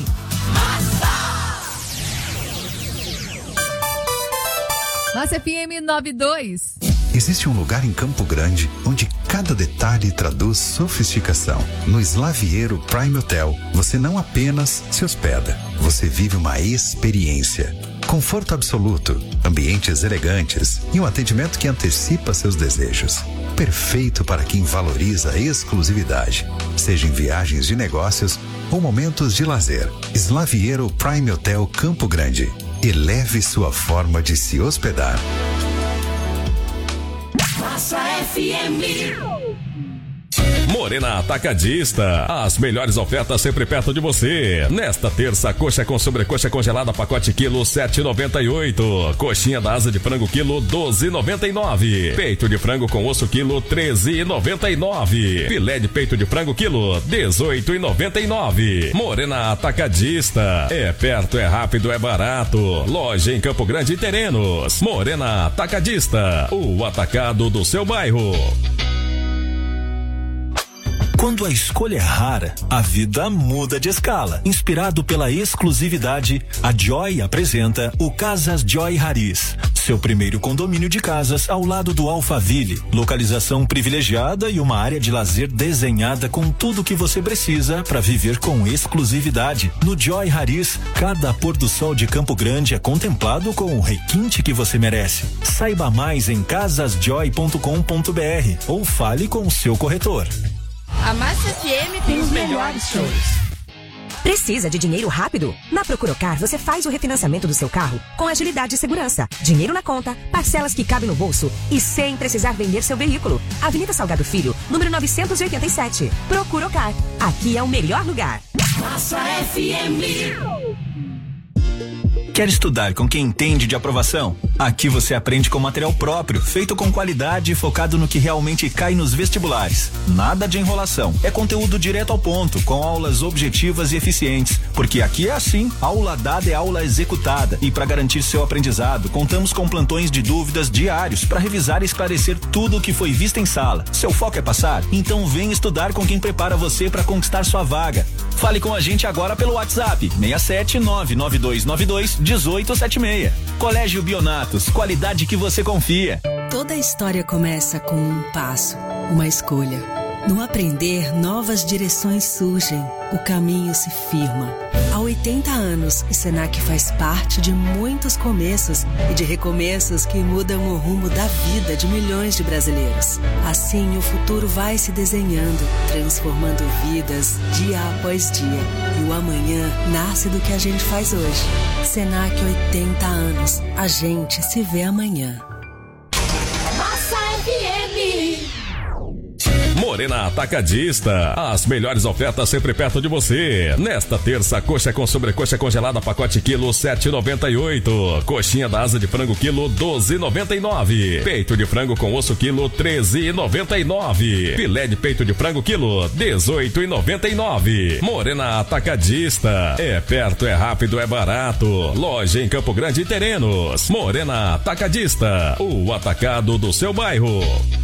Massa FM 92. Existe um lugar em Campo Grande onde cada detalhe traduz sofisticação. No Slaviero Prime Hotel, você não apenas se hospeda, você vive uma experiência. Conforto absoluto, ambientes elegantes e um atendimento que antecipa seus desejos. Perfeito para quem valoriza a exclusividade, seja em viagens de negócios ou momentos de lazer. Slaviero Prime Hotel Campo Grande. Eleve sua forma de se hospedar. Massa FM. Morena Atacadista, as melhores ofertas sempre perto de você. Nesta terça, coxa com sobrecoxa congelada, pacote quilo 7,98. Coxinha da asa de frango quilo 12,99. Peito de frango com osso quilo 13,99. Filé de peito de frango quilo 18,99. Morena Atacadista, é perto, é rápido, é barato. Loja em Campo Grande e Terrenos. Morena Atacadista, o atacado do seu bairro. Quando a escolha é rara, a vida muda de escala. Inspirado pela exclusividade, a Joy apresenta o Casas Joy Haris, seu primeiro condomínio de casas ao lado do Alphaville. Localização privilegiada e uma área de lazer desenhada com tudo o que você precisa para viver com exclusividade. No Joy Haris, cada pôr do sol de Campo Grande é contemplado com o requinte que você merece. Saiba mais em casasjoy.com.br ou fale com o seu corretor. A Massa FM tem os melhores shows. Precisa de dinheiro rápido? Na Procuracar você faz o refinanciamento do seu carro com agilidade e segurança. Dinheiro na conta, parcelas que cabem no bolso e sem precisar vender seu veículo. Avenida Salgado Filho, número 987. Procuracar. Aqui é o melhor lugar. Massa FM. Quer estudar com quem entende de aprovação? Aqui você aprende com material próprio, feito com qualidade e focado no que realmente cai nos vestibulares. Nada de enrolação. É conteúdo direto ao ponto, com aulas objetivas e eficientes. Porque aqui é assim, aula dada é aula executada. E para garantir seu aprendizado, contamos com plantões de dúvidas diários para revisar e esclarecer tudo o que foi visto em sala. Seu foco é passar? Então vem estudar com quem prepara você para conquistar sua vaga. Fale com a gente agora pelo WhatsApp 67992921876. Colégio Bionatos, qualidade que você confia. Toda história começa com um passo, uma escolha. No aprender, novas direções surgem, o caminho se firma. Há 80 anos, o Senac faz parte de muitos começos e de recomeços que mudam o rumo da vida de milhões de brasileiros. Assim, o futuro vai se desenhando, transformando vidas dia após dia. E o amanhã nasce do que a gente faz hoje. Senac, 80 anos. A gente se vê amanhã. Massa FM. Morena Atacadista, as melhores ofertas sempre perto de você. Nesta terça, coxa com sobrecoxa congelada, pacote quilo 7,98. Coxinha da asa de frango quilo 12,99. Peito de frango com osso quilo 13,99. Filé de peito de frango quilo 18,99. Morena Atacadista, é perto, é rápido, é barato. Loja em Campo Grande e Terrenos. Morena Atacadista, o atacado do seu bairro.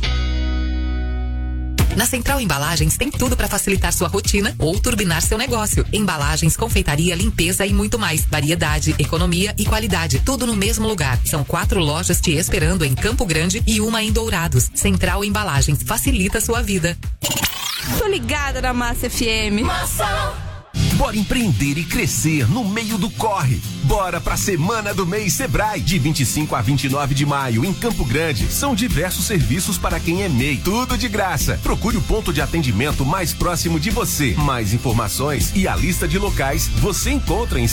Na Central Embalagens tem tudo para facilitar sua rotina ou turbinar seu negócio. Embalagens, confeitaria, limpeza e muito mais. Variedade, economia e qualidade. Tudo no mesmo lugar. São 4 lojas te esperando em Campo Grande e uma em Dourados. Central Embalagens. Facilita sua vida. Tô ligada na Massa FM. Massa! Bora empreender e crescer no meio do corre. Bora pra Semana do Mês Sebrae, de 25 a 29 de maio, em Campo Grande. São diversos serviços para quem é MEI, tudo de graça. Procure o ponto de atendimento mais próximo de você. Mais informações e a lista de locais você encontra em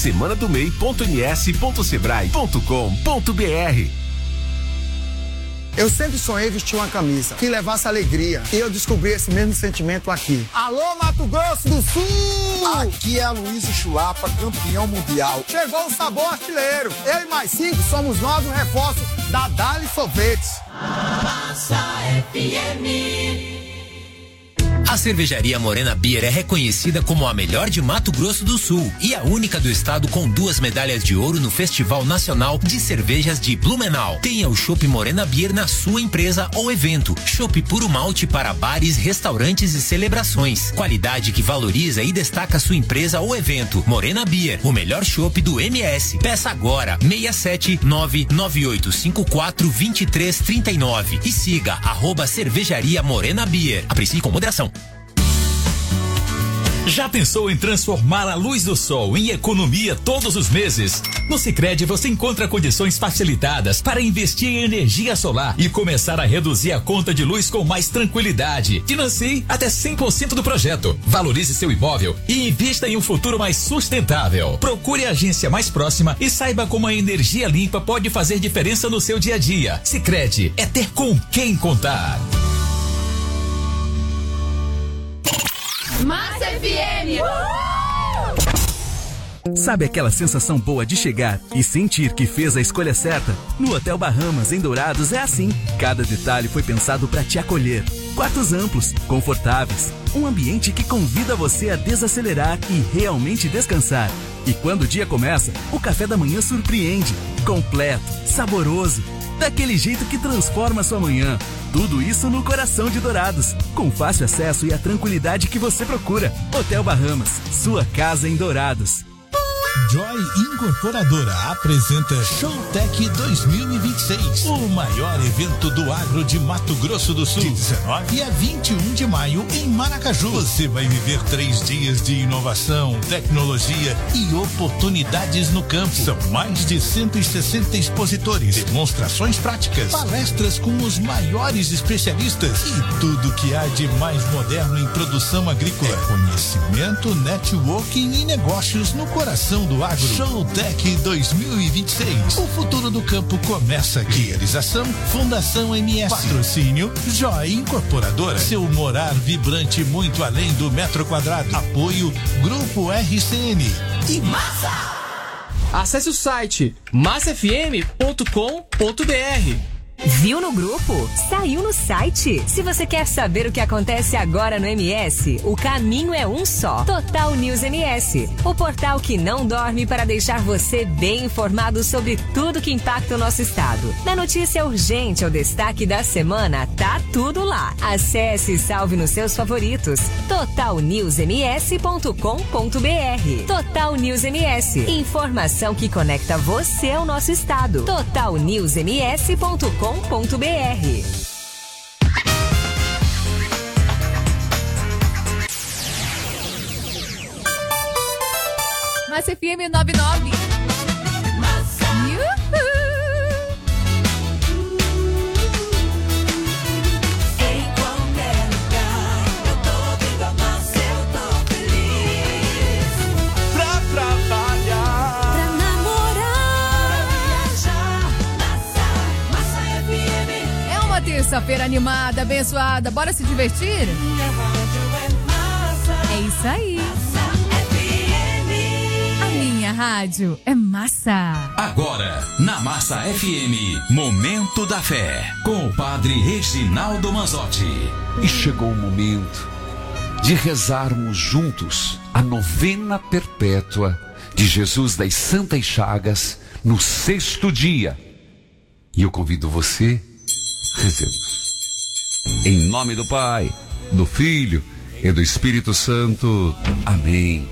semanadomei.ms.sebrae.com.br. Eu sempre sonhei vestir uma camisa que levasse alegria. E eu descobri esse mesmo sentimento aqui. Alô, Mato Grosso do Sul! Aqui é a Luísa Chulapa, campeão mundial. Chegou o sabor artilheiro. Eu e mais 5 somos nós no reforço da Dali Sorvetes. Massa FM. A cervejaria Morena Beer é reconhecida como a melhor de Mato Grosso do Sul e a única do estado com 2 medalhas de ouro no Festival Nacional de Cervejas de Blumenau. Tenha o Chopp Morena Beer na sua empresa ou evento. Chopp puro malte para bares, restaurantes e celebrações. Qualidade que valoriza e destaca sua empresa ou evento. Morena Beer, o melhor chopp do MS. Peça agora 67998542339 e siga @cervejaria Morena Beer. Aprecie com moderação. Já pensou em transformar a luz do sol em economia todos os meses? No Sicredi você encontra condições facilitadas para investir em energia solar e começar a reduzir a conta de luz com mais tranquilidade. Financie até 100% do projeto. Valorize seu imóvel e invista em um futuro mais sustentável. Procure a agência mais próxima e saiba como a energia limpa pode fazer diferença no seu dia a dia. Sicredi é ter com quem contar. Massa FM! Sabe aquela sensação boa de chegar e sentir que fez a escolha certa? No Hotel Bahamas, em Dourados, é assim. Cada detalhe foi pensado para te acolher. Quartos amplos, confortáveis, um ambiente que convida você a desacelerar e realmente descansar. E quando o dia começa, o café da manhã surpreende. Completo, saboroso, daquele jeito que transforma a sua manhã. Tudo isso no coração de Dourados, com fácil acesso e a tranquilidade que você procura. Hotel Bahamas, sua casa em Dourados. Joy Incorporadora apresenta Showtech 2026, o maior evento do agro de Mato Grosso do Sul, de 19 a 21 de maio em Maracaju. Você vai viver 3 dias de inovação, tecnologia e oportunidades no campo. São mais de 160 expositores, demonstrações práticas, palestras com os maiores especialistas e tudo que há de mais moderno em produção agrícola. É conhecimento, networking e negócios no coração do agro. Showtech 2026. O futuro do campo começa aqui. Realização Fundação MS. Patrocínio Joy Incorporadora. Seu morar vibrante muito além do metro quadrado. Apoio Grupo RCN. E Massa! Acesse o site massafm.com.br. Viu no grupo? Saiu no site. Se você quer saber o que acontece agora no MS, o caminho é um só. Total News MS, o portal que não dorme para deixar você bem informado sobre tudo que impacta o nosso estado. Da notícia urgente ao destaque da semana, tá tudo lá. Acesse e salve nos seus favoritos. totalnewsms.com.br. Total News MS, informação que conecta você ao nosso estado. totalnewsms.com.br. Massa FM 99. Terça-feira animada, abençoada, bora se divertir? É isso aí. A minha rádio é massa. Agora, na Massa FM, Momento da Fé, com o padre Reginaldo Manzotti. E chegou o momento de rezarmos juntos a novena perpétua de Jesus das Santas Chagas no 6º dia. E eu convido você, rezemos. Em nome do Pai, do Filho e do Espírito Santo. Amém.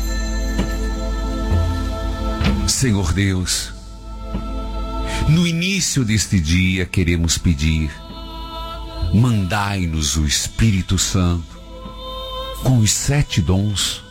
Senhor Deus, no início deste dia queremos pedir, mandai-nos o Espírito Santo com os 7 dons